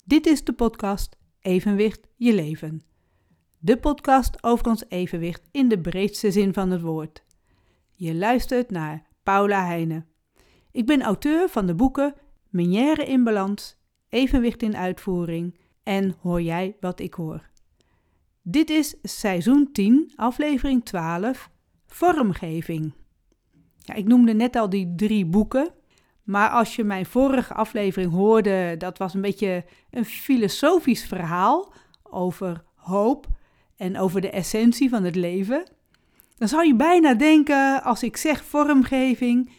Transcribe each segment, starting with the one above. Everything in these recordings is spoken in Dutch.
Dit is de podcast Evenwicht je leven. De podcast over ons evenwicht in de breedste zin van het woord. Je luistert naar Paula Heijnen. Ik ben auteur van de boeken Menière in balans, Evenwicht in uitvoering en Hoor jij wat ik hoor. Dit is seizoen 10, aflevering 12, vormgeving. Ja, ik noemde net al die 3 boeken. Maar als je mijn vorige aflevering hoorde, dat was een beetje een filosofisch verhaal over hoop en over de essentie van het leven. Dan zou je bijna denken, als ik zeg vormgeving,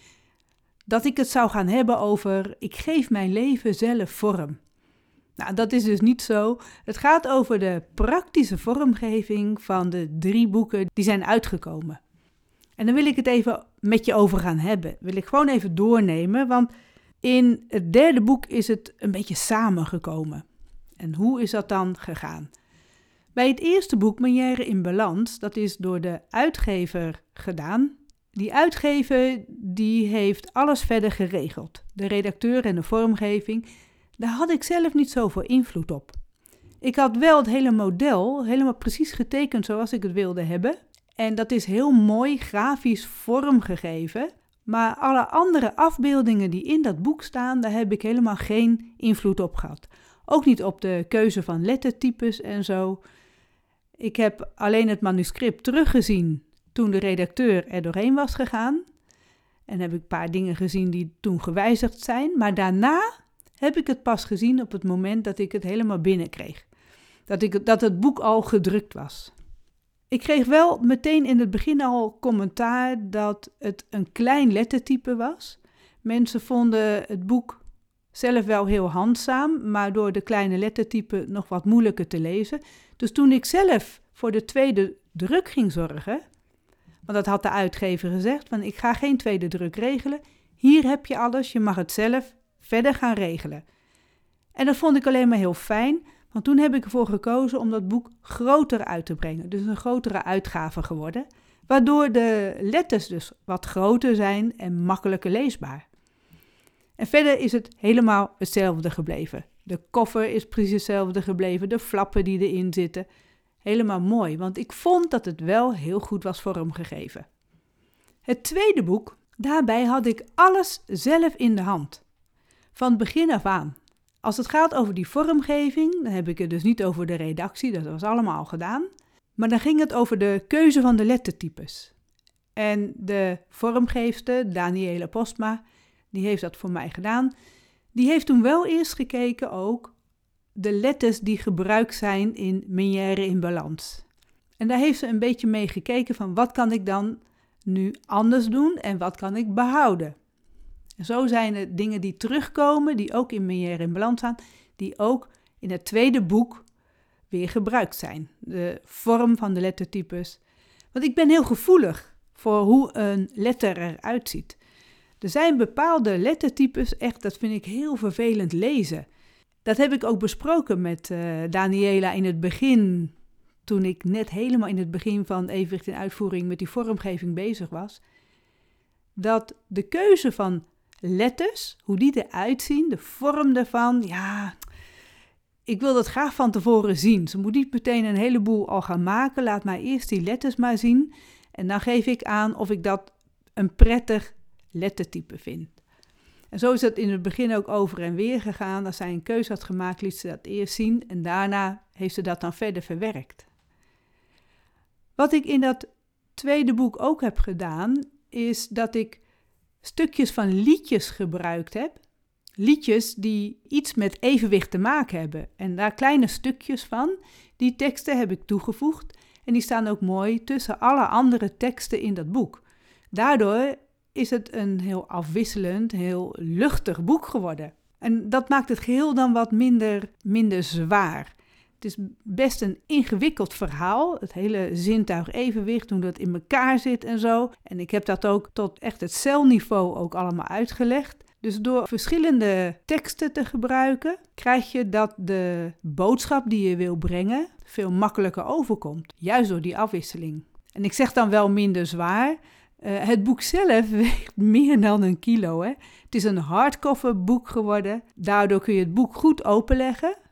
dat ik het zou gaan hebben over ik geef mijn leven zelf vorm. Nou, dat is dus niet zo. Het gaat over de praktische vormgeving van de 3 boeken die zijn uitgekomen. En dan wil ik het even met je over gaan hebben. Wil ik gewoon even doornemen, want in het 3e boek is het een beetje samengekomen. En hoe is dat dan gegaan? Bij het eerste boek, Menière in balans, dat is door de uitgever gedaan. Die uitgever die heeft alles verder geregeld. De redacteur en de vormgeving, daar had ik zelf niet zoveel invloed op. Ik had wel het hele model helemaal precies getekend zoals ik het wilde hebben. En dat is heel mooi grafisch vormgegeven. Maar alle andere afbeeldingen die in dat boek staan, daar heb ik helemaal geen invloed op gehad. Ook niet op de keuze van lettertypes en zo. Ik heb alleen het manuscript teruggezien toen de redacteur er doorheen was gegaan. En heb ik een paar dingen gezien die toen gewijzigd zijn. Maar daarna heb ik het pas gezien op het moment dat ik het helemaal binnenkreeg. Dat het boek al gedrukt was. Ik kreeg wel meteen in het begin al commentaar dat het een klein lettertype was. Mensen vonden het boek zelf wel heel handzaam, maar door de kleine lettertype nog wat moeilijker te lezen. Dus toen ik zelf voor de 2e druk ging zorgen, want dat had de uitgever gezegd, van ik ga geen 2e druk regelen. Hier heb je alles, je mag het zelf verder gaan regelen. En dat vond ik alleen maar heel fijn. Want toen heb ik ervoor gekozen om dat boek groter uit te brengen. Dus een grotere uitgave geworden. Waardoor de letters dus wat groter zijn en makkelijker leesbaar. En verder is het helemaal hetzelfde gebleven. De koffer is precies hetzelfde gebleven. De flappen die erin zitten. Helemaal mooi. Want ik vond dat het wel heel goed was vormgegeven. Het 2e boek, daarbij had ik alles zelf in de hand. Van begin af aan. Als het gaat over die vormgeving, dan heb ik het dus niet over de redactie, dat was allemaal al gedaan. Maar dan ging het over de keuze van de lettertypes. En de vormgeefster, Daniela Postma, die heeft dat voor mij gedaan. Die heeft toen wel eerst gekeken ook de letters die gebruikt zijn in Menière in balans. En daar heeft ze een beetje mee gekeken van wat kan ik dan nu anders doen en wat kan ik behouden. En zo zijn er dingen die terugkomen, die ook in Menière in balans staan, die ook in het 2e boek weer gebruikt zijn. De vorm van de lettertypes. Want ik ben heel gevoelig voor hoe een letter eruit ziet. Er zijn bepaalde lettertypes, echt, dat vind ik heel vervelend lezen. Dat heb ik ook besproken met Daniela in het begin, toen ik net helemaal in het begin van Evenwicht in uitvoering met die vormgeving bezig was. Dat de keuze van letters, hoe die eruit zien, de vorm daarvan, ja, ik wil dat graag van tevoren zien. Ze moet niet meteen een heleboel al gaan maken, laat mij eerst die letters maar zien en dan geef ik aan of ik dat een prettig lettertype vind. En zo is dat in het begin ook over en weer gegaan. Als zij een keuze had gemaakt, liet ze dat eerst zien en daarna heeft ze dat dan verder verwerkt. Wat ik in dat 2e boek ook heb gedaan, is dat ik stukjes van liedjes gebruikt heb. Liedjes die iets met evenwicht te maken hebben. En daar kleine stukjes van, die teksten heb ik toegevoegd. En die staan ook mooi tussen alle andere teksten in dat boek. Daardoor is het een heel afwisselend, heel luchtig boek geworden. En dat maakt het geheel dan wat minder zwaar. Het is best een ingewikkeld verhaal. Het hele zintuig evenwicht, hoe dat in elkaar zit en zo. En ik heb dat ook tot echt het celniveau ook allemaal uitgelegd. Dus door verschillende teksten te gebruiken, krijg je dat de boodschap die je wil brengen veel makkelijker overkomt. Juist door die afwisseling. En ik zeg dan wel minder zwaar. Het boek zelf weegt meer dan 1 kilo. Hè? Het is een hardcover boek geworden. Daardoor kun je het boek goed openleggen.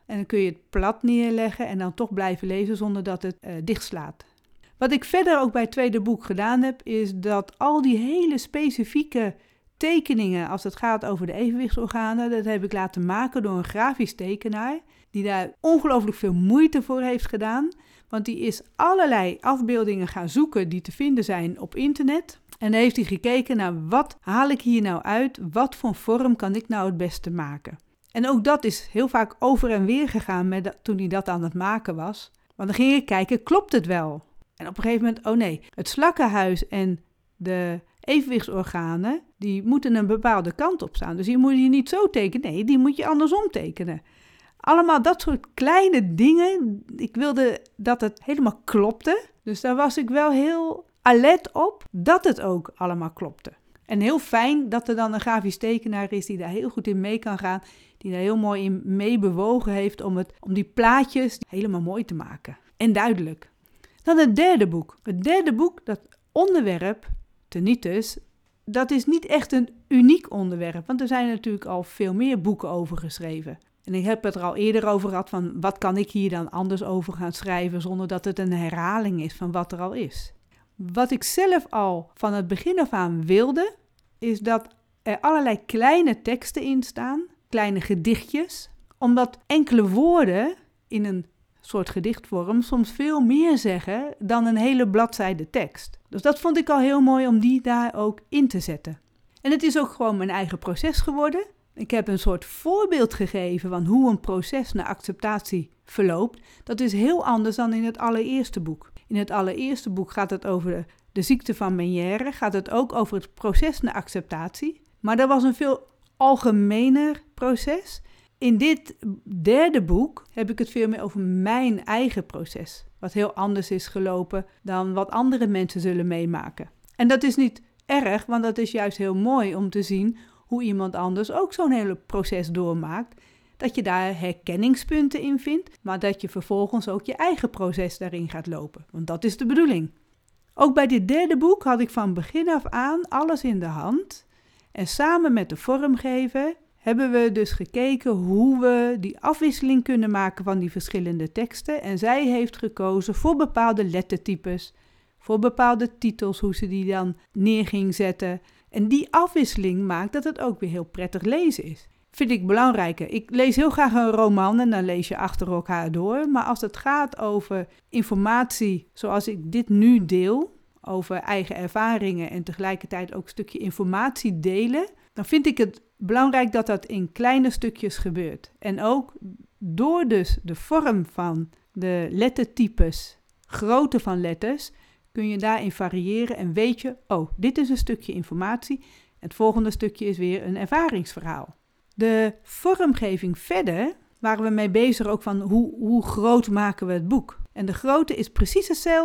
En dan kun je het plat neerleggen en dan toch blijven lezen zonder dat het dichtslaat. Wat ik verder ook bij het tweede boek gedaan heb, is dat al die hele specifieke tekeningen als het gaat over de evenwichtsorganen, dat heb ik laten maken door een grafisch tekenaar die daar ongelooflijk veel moeite voor heeft gedaan. Want die is allerlei afbeeldingen gaan zoeken die te vinden zijn op internet. En dan heeft hij gekeken naar wat haal ik hier nou uit, wat voor vorm kan ik nou het beste maken. En ook dat is heel vaak over en weer gegaan toen hij dat aan het maken was. Want dan ging ik kijken, klopt het wel? En op een gegeven moment, oh nee, het slakkenhuis en de evenwichtsorganen, die moeten een bepaalde kant op staan. Dus die moet je niet zo tekenen, nee, die moet je andersom tekenen. Allemaal dat soort kleine dingen. Ik wilde dat het helemaal klopte. Dus daar was ik wel heel alert op dat het ook allemaal klopte. En heel fijn dat er dan een grafisch tekenaar is die daar heel goed in mee kan gaan. Die daar heel mooi in mee bewogen heeft om die plaatjes helemaal mooi te maken. En duidelijk. Dan het derde boek. Het derde boek, dat onderwerp, tinnitus, dat is niet echt een uniek onderwerp. Want er zijn natuurlijk al veel meer boeken over geschreven. En ik heb het er al eerder over gehad van wat kan ik hier dan anders over gaan schrijven zonder dat het een herhaling is van wat er al is. Wat ik zelf al van het begin af aan wilde, is dat er allerlei kleine teksten in staan, kleine gedichtjes, omdat enkele woorden in een soort gedichtvorm soms veel meer zeggen dan een hele bladzijde tekst. Dus dat vond ik al heel mooi om die daar ook in te zetten. En het is ook gewoon mijn eigen proces geworden. Ik heb een soort voorbeeld gegeven van hoe een proces naar acceptatie verloopt. Dat is heel anders dan in het allereerste boek. In het allereerste boek gaat het over de ziekte van Meniere, gaat het ook over het proces naar acceptatie. Maar dat was een veel algemener proces. In dit derde boek heb ik het veel meer over mijn eigen proces. Wat heel anders is gelopen dan wat andere mensen zullen meemaken. En dat is niet erg, want dat is juist heel mooi om te zien hoe iemand anders ook zo'n hele proces doormaakt. Dat je daar herkenningspunten in vindt, maar dat je vervolgens ook je eigen proces daarin gaat lopen. Want dat is de bedoeling. Ook bij dit derde boek had ik van begin af aan alles in de hand. En samen met de vormgever hebben we dus gekeken hoe we die afwisseling kunnen maken van die verschillende teksten. En zij heeft gekozen voor bepaalde lettertypes, voor bepaalde titels, hoe ze die dan neer ging zetten. En die afwisseling maakt dat het ook weer heel prettig lezen is. Vind ik belangrijker. Ik lees heel graag een roman en dan lees je achter elkaar door. Maar als het gaat over informatie zoals ik dit nu deel, over eigen ervaringen en tegelijkertijd ook een stukje informatie delen, dan vind ik het belangrijk dat dat in kleine stukjes gebeurt. En ook door dus de vorm van de lettertypes, grootte van letters, kun je daarin variëren en weet je, oh, dit is een stukje informatie. Het volgende stukje is weer een ervaringsverhaal. De vormgeving verder waren we mee bezig ook van hoe groot maken we het boek. En de grootte is precies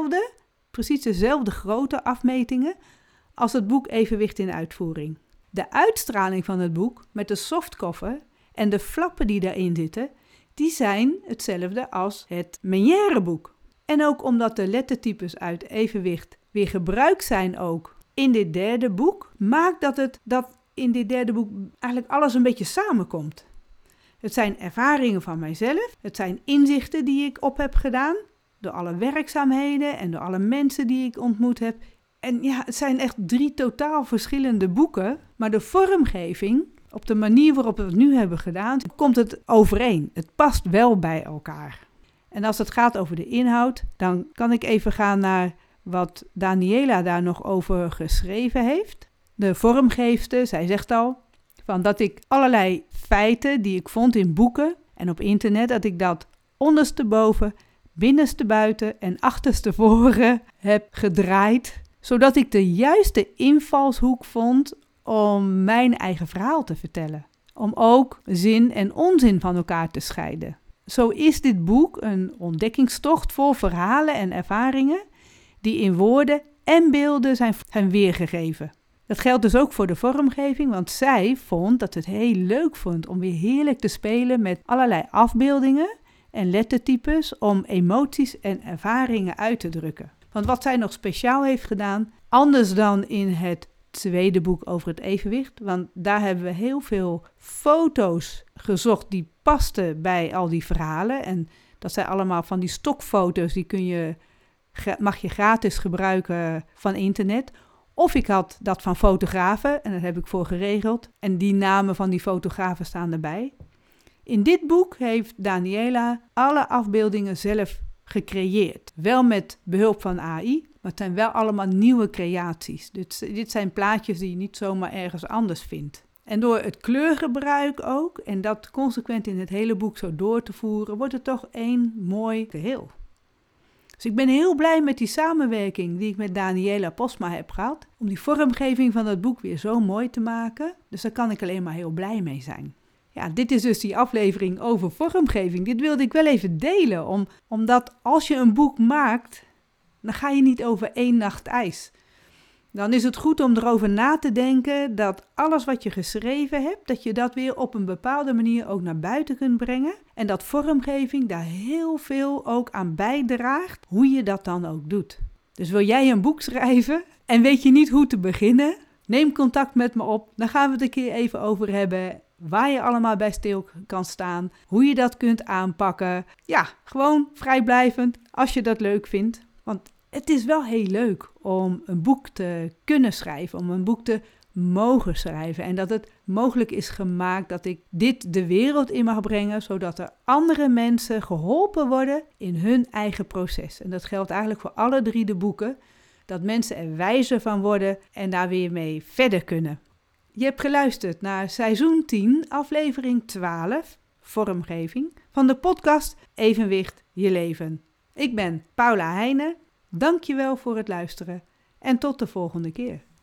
dezelfde grote afmetingen als het boek Evenwicht in uitvoering. De uitstraling van het boek met de softcover en de flappen die daarin zitten, die zijn hetzelfde als het Meniere boek. En ook omdat de lettertypes uit Evenwicht weer gebruikt zijn ook in dit derde boek, maakt dat in dit derde boek eigenlijk alles een beetje samenkomt. Het zijn ervaringen van mijzelf, het zijn inzichten die ik op heb gedaan, door alle werkzaamheden en door alle mensen die ik ontmoet heb. En ja, het zijn echt 3 totaal verschillende boeken, maar de vormgeving, op de manier waarop we het nu hebben gedaan, komt het overeen. Het past wel bij elkaar. En als het gaat over de inhoud, dan kan ik even gaan naar wat Daniela daar nog over geschreven heeft. De vormgeefster, zij zegt al, van dat ik allerlei feiten die ik vond in boeken en op internet, dat ik dat ondersteboven, binnenste buiten en achterstevoren heb gedraaid, zodat ik de juiste invalshoek vond om mijn eigen verhaal te vertellen. Om ook zin en onzin van elkaar te scheiden. Zo is dit boek een ontdekkingstocht vol verhalen en ervaringen die in woorden en beelden zijn weergegeven. Dat geldt dus ook voor de vormgeving, want zij vond dat het heel leuk vond om weer heerlijk te spelen met allerlei afbeeldingen en lettertypes om emoties en ervaringen uit te drukken. Want wat zij nog speciaal heeft gedaan, anders dan in het tweede boek over het evenwicht. Want daar hebben we heel veel foto's gezocht die pasten bij al die verhalen. En dat zijn allemaal van die stokfoto's, die mag je gratis gebruiken van internet. Of ik had dat van fotografen en daar heb ik voor geregeld. En die namen van die fotografen staan erbij. In dit boek heeft Daniela alle afbeeldingen zelf gecreëerd. Wel met behulp van AI, maar het zijn wel allemaal nieuwe creaties. Dit zijn plaatjes die je niet zomaar ergens anders vindt. En door het kleurgebruik ook, en dat consequent in het hele boek zo door te voeren, wordt het toch één mooi geheel. Dus ik ben heel blij met die samenwerking die ik met Daniela Postma heb gehad, om die vormgeving van het boek weer zo mooi te maken. Dus daar kan ik alleen maar heel blij mee zijn. Ja, dit is dus die aflevering over vormgeving. Dit wilde ik wel even delen, omdat als je een boek maakt, dan ga je niet over 1 nacht ijs. Dan is het goed om erover na te denken dat alles wat je geschreven hebt, dat je dat weer op een bepaalde manier ook naar buiten kunt brengen. En dat vormgeving daar heel veel ook aan bijdraagt, hoe je dat dan ook doet. Dus wil jij een boek schrijven en weet je niet hoe te beginnen? Neem contact met me op, dan gaan we het een keer even over hebben. Waar je allemaal bij stil kan staan, hoe je dat kunt aanpakken. Ja, gewoon vrijblijvend als je dat leuk vindt. Want het is wel heel leuk om een boek te kunnen schrijven, om een boek te mogen schrijven. En dat het mogelijk is gemaakt dat ik dit de wereld in mag brengen, zodat er andere mensen geholpen worden in hun eigen proces. En dat geldt eigenlijk voor alle 3 de boeken, dat mensen er wijzer van worden en daar weer mee verder kunnen. Je hebt geluisterd naar seizoen 10, aflevering 12, vormgeving, van de podcast Evenwicht je leven. Ik ben Paula Heijnen, dankjewel voor het luisteren en tot de volgende keer.